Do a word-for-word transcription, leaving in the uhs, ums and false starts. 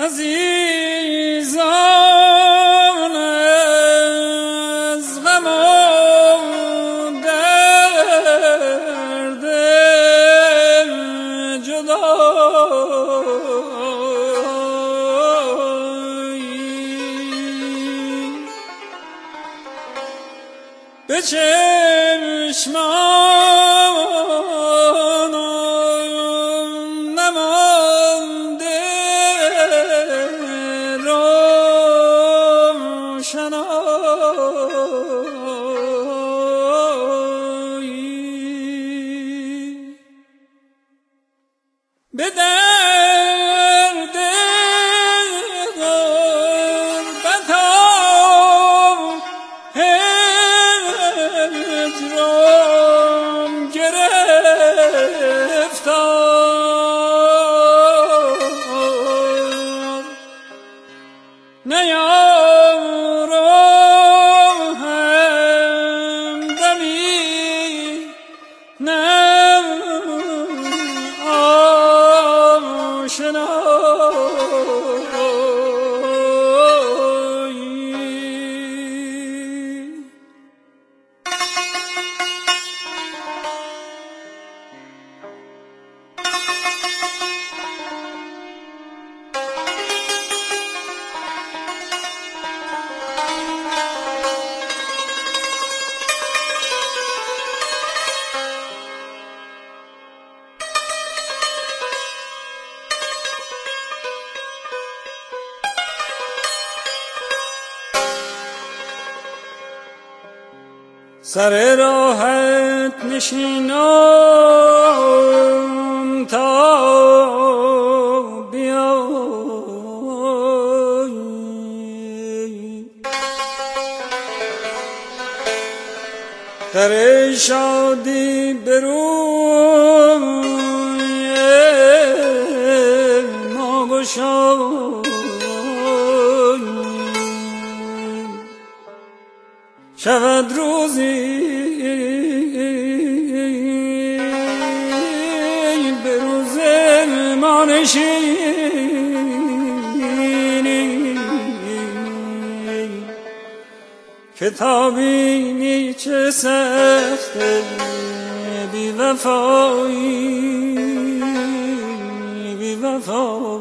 عزیزان از غم و درد جدایی به چشمانم نمانده روشنایی به درد غربتم هجرم گرفتم نیارم همدمی نه سر راحت نشینم تا بیایی در شادی بروی ما گشایی شود روزی به روز ما نشینی کتابی چه سخت بی وفایی بی وفایی